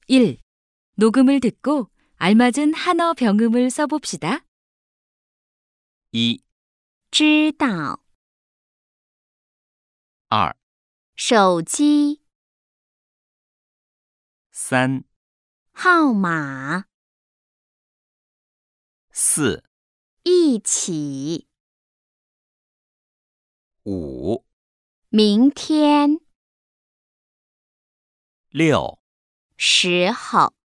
1. 녹음을 듣고 알맞은 한어 병음을 써봅시다. 1、 知道 2、 手机 3、 号码 4、 一起 5、 明天 6 时候